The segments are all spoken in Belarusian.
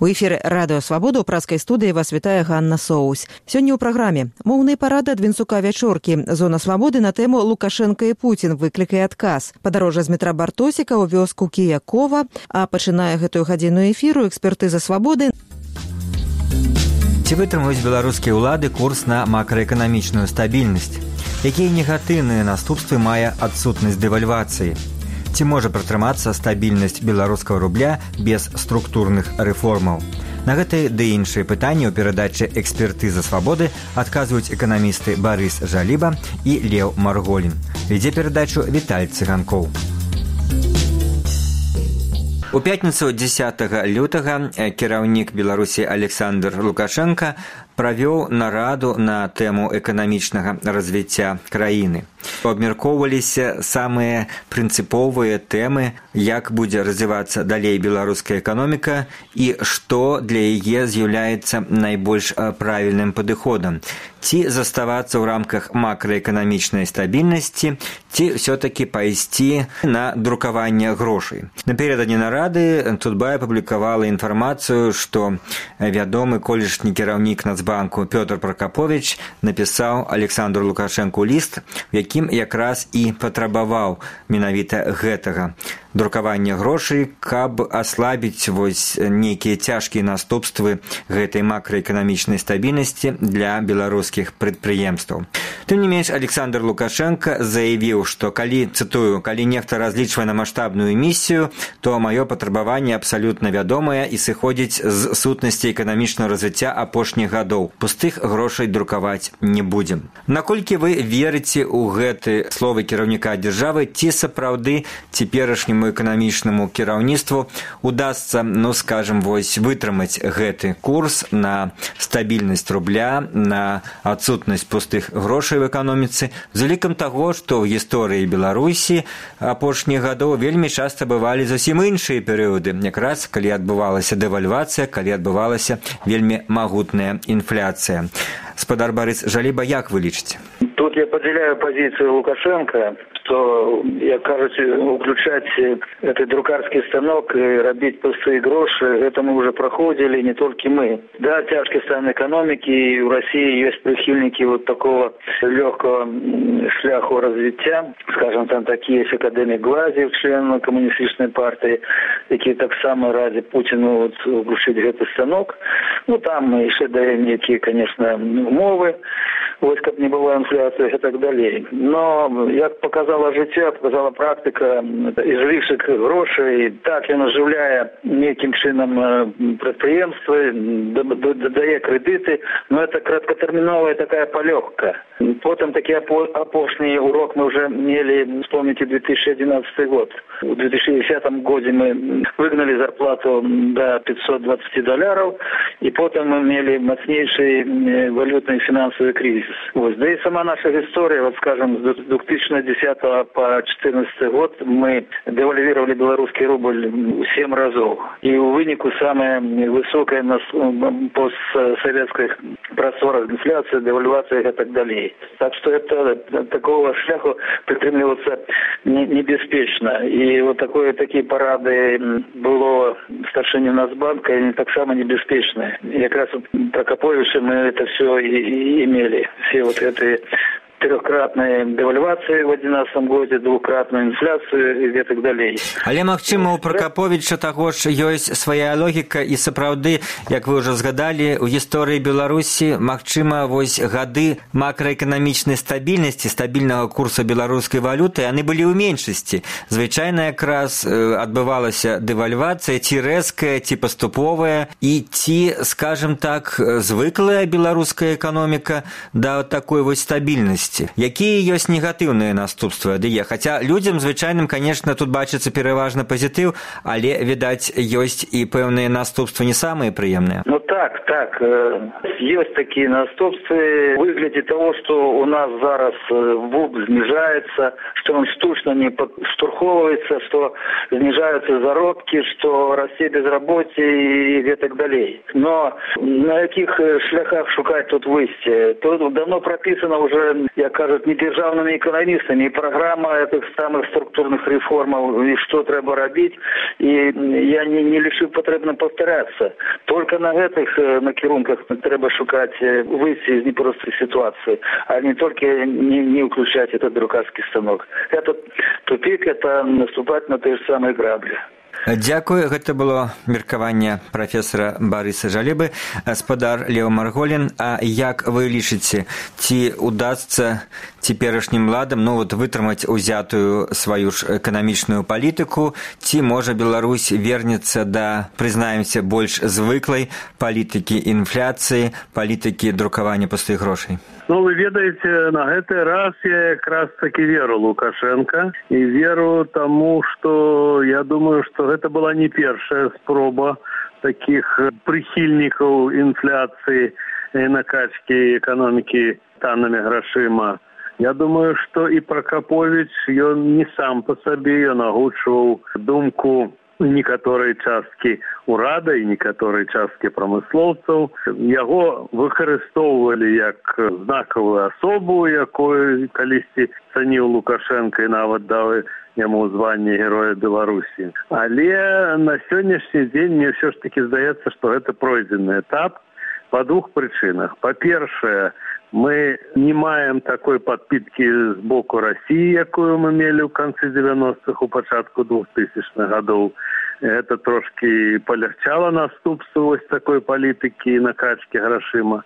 У эфіры радыё Свабода ў празкай студыі вас вітае Ганна Соусь. Сёння ў праграме моўныя парады ад Вінцука Вячоркі. Зона свабоды на тэму Лукашенко і Пуцін выклікае адказ. Падарожжа з метра Бартосіка ў вёску Кіякова. А пачынае гэтую гадзіну эфіру экспертыза свабоды. Ці вытрымаюць беларускія ўлады курс на макраэканамічную стабільнасць? Якія негатыўныя наступствы мае адсутнасць дэвальвацыі? Ці можа пратрымацца стабільнасць беларускага рубля без структурных рэформаў? На гэтыя ды іншыя пытанні ў перадачы «Экспертыза свабоды» адказваюць эканамісты Барыс Жаліба і Леў Марголін. Вядзе перадачу Віталь Цыганкоў. У пятніцу 10 лютага кіраўнік Беларусі Александр Лукашенко правёў нараду на тэму эканамічнага развіцця краіны. Абмяркоўваліся самыя прынцыповыя тэмы, як будзе развівацца далей беларуская эканоміка і што для яе з'яўляецца найбольш правільным падыходам. Ці заставацца ў рамках макраэканамічнай стабільнасці, ці ўсё-такі пайсці на друкаванне грошай. Напярэдадні нарады Тутбай апублікавала інфармацыю, што вядомы колішні кіраўнік Нацбанку Пётр Пракапович напісаў Александру Лукашенку ліст, у якім якраз і патрабаваў менавіта гэтага друкавання грошай, каб аслабіць нейкія цяжкія наступствы гэтай макраэканамічнай стабільнасці для беларускіх прадпрыемстваў. Тым не менш, Александр Лукашенко заявіў, што калі нехта разлічвае на маштабную місію, то маё патрабаванне абсалютна вядомае і сыходзіць з сутнасці эканамічнага развіцця апошніх гадоў. Пустых грошай друкаваць не будзем. Наколькі вы верыце ў гэты словы кіраўніка дзяржавы, ці сапраўды цяперашняму эканамічнаму кіраўніцтву удасца, вытрымаць гэты курс на стабільнасць рубля, на адсутнасць пустых грошай в эканоміцы, з улікам таго, што ў гісторыі Беларусі апошніх гадоў вельмі часта бывалі зусім іншыя перыяды, якраз калі адбывалася дэвальвацыя, калі адбывалася вельмі магутная інфляцыя. Спадар Барыс Жаліба, як вы лічыце? Тут я подзяляю позицию Лукашенко, что, як кажуть, уключать этот друкарский станок и робить пустые гроши, это мы уже проходили, не только мы. Да, тяжкий стан экономики, и в России есть прихильники вот такого легкого шляху развития. Скажем, там такие есть академик Глазьев, член коммунистической партии, які так само ради Путину уключить этот станок. Там еще дає некие, конечно, умови, каб не була інфляція і так далі. Но, як показала життя, показала практика, ізлишок грошей, так він оживляє неким чином підприємства, додає кредити, но це краткотермінова така полегка. Потім такий опошний урок ми вже мали, вспомните 2011 год. В 2010 году ми вигнали зарплату до $520, і потім ми мали мощнейший валютный финансовый кризис. Да и сама наша история, скажем, с 2010 по 2014 год мы девальвировали белорусский рубль в 7 разов. И у вынику самая высокая на постсоветских просторах инфляция, девальвация и так далее. Так что это такого шляху притримливаться небеспечно. И такие парады было старшине Нацбанка, и так само небеспечные. И как раз Прокоповича мы это все и имели. Все эти трехкратные девальвации в 2011 году, двукратную инфляцию и так далее. Але, магчыма, у Прокоповича таго ж ёсць свая логіка, і сапраўды, як вы ўжо згадалі, у гісторыі Беларусі, магчыма, гады макраэканамічнай стабільнасці, стабільнага курсу беларускай валюты, яны былі ў меншасці. Звычайна якраз адбывалася дэвальвацыя, ці рэзкая, ці паступовая, і ці, скажем так, звыклая беларуская эканоміка да такой стабільнасці. Якія ёсць негатыўныя наступствы ад яе? Хаця людзям звычайным, конечно, тут бачыцца пераважна пазітыў, але, відаць, ёсць і пэўныя наступствы не самыя прыемныя. Так. Есть такие наступствы в выгляде того, что у нас зараз ВУБ снижается, что он штучно не подштурховывается, что снижаются заработки, что растет безработица и так далее. Но на каких шляхах шукать тут выйти? Тут давно прописано уже як кажуть, не державными экономистами, и программа этих самых структурных реформов, и что треба робить, и я не лишу потребно повторяться. Только на этих накерунках треба шукать выйти из непростой ситуации, а не только не включать этот друкарский станок. Этот тупик, это наступать на те же самые грабли. Дзякую, гэта было меркаванне прафесара Барыса Жалебы. Гаспадар Лео Марголін, а як вы лічыце, ці удасца цяперашнім ладам вытрымаць узятую сваю ж эканамічную палітыку, ці можа Беларусь вернецца да, прызнаемся, больш звыклай палітыкі інфляцыі, палітыкі друкавання пустых грошай? Вы ведаеце, на гэты раз я якраз таки веру Лукашенко і веру таму, што я думаю, што гэта была не першая спроба таких прыхільнікаў інфляцыі і накачкі эканомікі таннымі грашыма. Я думаю, што і Прокопович, ён не сам па сабе, ён агучваў думку некаторай часткі урада і некаторай часткі прамыслоўцаў. Яго выкарыстоўвалі як знакавую асобу, якую калісьці цаніў Лукашенко і нават даў яму званне Героя Беларусі. Але на сённяшні дзень мне ўсё ж таки здаецца, што гэта пройдзены этап па двух прычынах. Па-першае, мы не маем такой падпіткі з боку России, якую мы мелі ў канцы 90-х, у пачатку 2000-х гадоў. Это трошки полегчало наступству вось такой палітыкі і накачкі грашыма.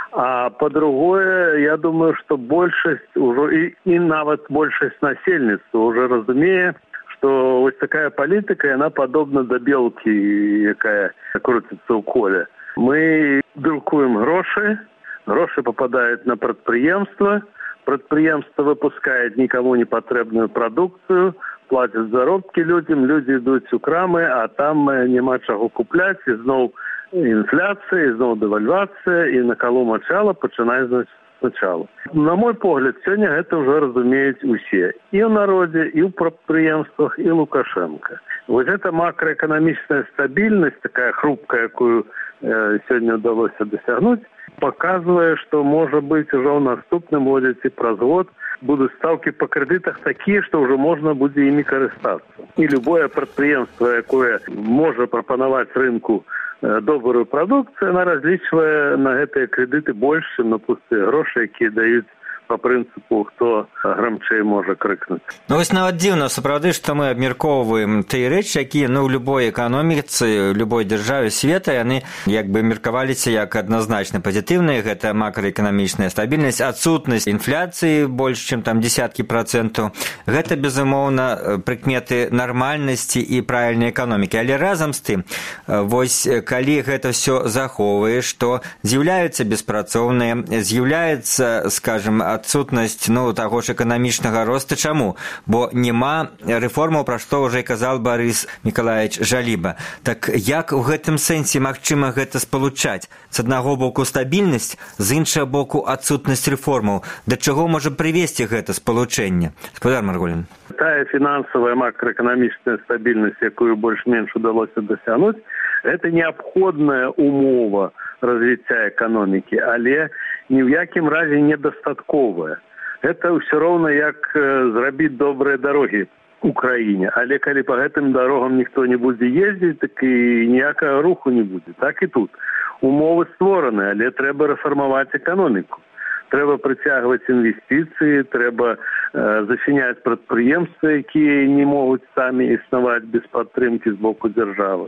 А по-другое, я думаю, что большасць уже и нават большасць насельніцтва уже разумее, что вот такая палітыка, она подобна до белки, якая крутится у коля. Мы друкуем гроши, гроши попадают на предприемство, предприемство выпускает никому не потребную продукцию, платят заробки людям, люди идут у крамы, а там нема чаго купляць, і зноў інфляцыя, і зноў дэвальвацыя, і на калу мачала пачынае спачатку. На мой погляд, сёння гэта ўжо разумеюць усе. І ў народзе, і ў прадпрыемствах, і Лукашенко. Вот эта макроэканамічная стабільнасць, такая хрупкая, якую сёння ўдалося дасягнуць, показывает, что, может быть, уже в наступном году и праз год будут ставки по кредитах такие, что уже можно будет ими користаться. И любое предприятие, якое может пропоновать рынку добрую продукцию, она различивая на эти кредиты больше, чем на пустые гроши, которые дают по принципу, хто громчей може крикнути. Ось нават дзіўна, сапраўды, што мы абмяркоўваем тыя рэчы, якія ў любой эканоміцы, любой дзяржаве света, яны як бы меркаваліся як адназначна пазітыўныя. Гэта макраэканамічная стабільнасць, адсутнасць інфляцыі больш, чым там дзесяткі працэнтаў. Гэта, безумоўна, прыкметы нармальнасці і правільнай эканомікі. Але разам з тым, вось калі гэта ўсё захоўваеш, то з'яўляюцца беспрацоўныя, з'яўляецца, скажем, адсутнасць таго ж эканамічнага росту. Чаму? Бо няма рэформаў, пра што ўжо казаў Барыс Мікалаевич Жаліба. Так як у гэтым сэнсе магчыма гэта спалучаць? З аднаго боку стабільнасць, з іншага боку адсутнасць рэформаў. Да чаго можа прывесці гэта спалучэнне? Гаспадар Марголін. Тая фінансавая макроэканамічная стабільнасць, якую больш-менш удалося дасягнуць, гэта неабходная умова развіцця эканомікі, але ні ў якім разе недастатковая. Это ўсё роўна як зрабіць добрыя дарогі ў краіне, але калі па гэтым дарогам ніхто не будзе ездзіць, так і ніякага руху не будзе. Так і тут. Умовы створаны, але трэба рэфармаваць эканоміку. Трэба прыцягваць інвестыцыі, трэба зачыняць прадпрыемствы, якія не могуць самі існаваць без падтрымкі з боку дзяржавы.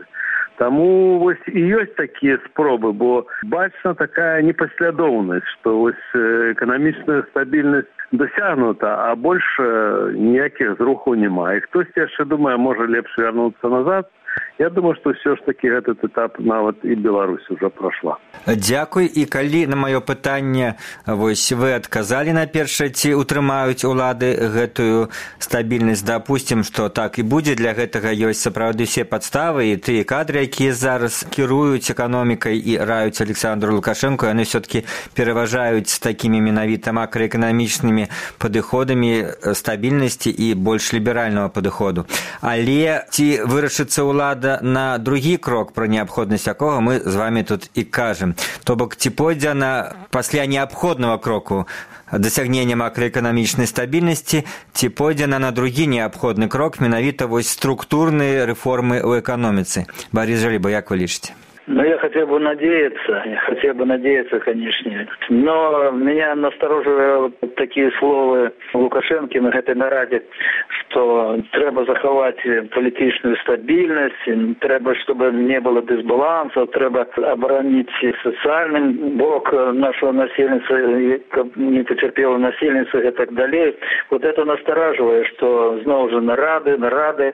Таму вось і ёсць такія спробы, бо бачна такая непаслядоўнасць, што вось эканамічная стабільнасць дасягнута, а больш ніякіх зрухаў няма. І хтосьці яшчэ думае, можа лепш вярнуцца назад. Я думаю, што ўсё ж такі этот этап нават і Беларусь уже пройшла. Дзякуй. І калі на маё пытанне вось вы адказалі на першае, ці утрымаюць улады гэтую стабільнасць, дапусцім, што так і будзе, для гэтага ёсць сапраўды все падставы, і тыя кадры, якія зараз кіруюць эканомікай і раюць Александру Лукашенко, яны ўсё-такі пераважаюць з такімі менавіта макраэканамічнымі падыходамі стабільнасці і больш ліберальнага падыходу. Але ці вырашыцца ўлада на другі крок, пра неабходнасць якога мы з вами тут і кажам. То бок, ці пойдзе на пасля неабходнага кроку дасягнення макраэканамічнай стабільнасці, ці пойдзе на другі неабходны крок, менавіта вось структурныя рэформы ў эканоміцы. Борис Жалиба, як вы лічыце? Ну, я хотел бы надеяться, конечно. Но меня настораживают такие слова Лукашенко на этой нараде, что треба заховать политическую стабильность, треба, чтобы не было дисбаланса, треба оборонить социальный бок нашего населения, не потерпело населенца и так далее. Вот это настораживает, что снова же нарады,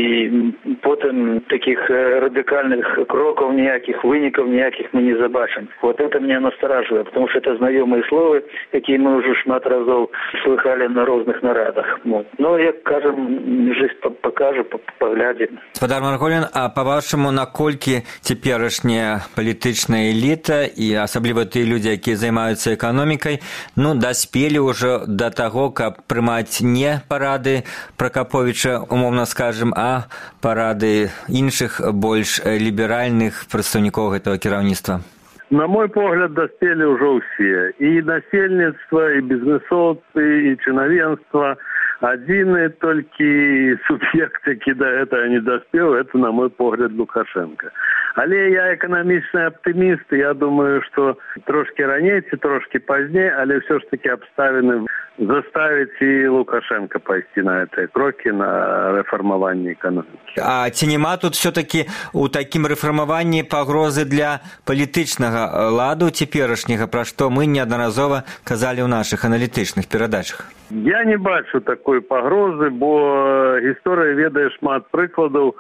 и потом таких радикальных кроков никаких, выников никаких мы не забачим. Вот это меня настораживает, потому что это знакомые слова, какие мы уже шмат разов слыхали на разных нарадах. Вот. Но, як кажем, жизнь покажет, поглядим. Господар Марголін, а по-вашему, наколькі цяперашняя палітычная эліта і асабліва тыя людзі, якія займаюцца эканомікай, даспелі ўжо да таго, каб прымаць не парады Пракаповіча, умоўна скажем, а парады іншых больш ліберальных прадстаўнікоў гэтага кіраўніцтва? На мой погляд, доспели уже все. И насельництво, и бизнесовцы, и чиновенство. Один только субъект, який до этого не доспел, это, на мой погляд, Лукашенко. Але я экономичный оптимист, и я думаю, что трошки ранее, трошки позднее, але все ж таки обставины заставить и Лукашенко пойти на эти кроки, на реформование экономики. А ці нема тут все-таки у такім рэфармаванні пагрозы для палітычнага ладу цяперашняга, пра што мы неаднаразова казалі ў нашых аналітычных перадачах? Я не бачу такой пагрозы, бо гісторыя ведае шмат прыкладаў,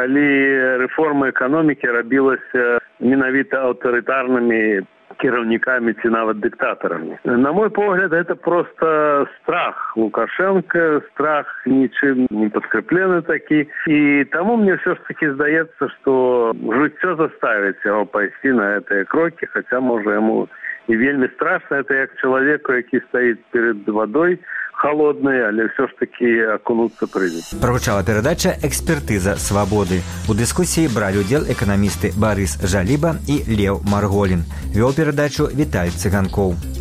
калі рэформа эканомікі рабілася менавіта аўтарытарнымі кіраўнікамі ці нават дыктатарамі. На мой погляд, это просто страх Лукашенко, страх нічым не подкреплены такі. І таму мне все ж таки здаецца, што жыццё заставіць яго пайсці на гэтыя крокі, хаця, можа, яму і вельмі страшна, это як чалавеку, які стаіць перед вадой холодной, але все ж таки окунуться прыйдзе. Прагучала перадача «Экспертыза свабоды». У дыскусіі бралі удзел эканамісты Борис Жалиба і Леў Марголін. Вёў перадачу Віталь Цыганкоў.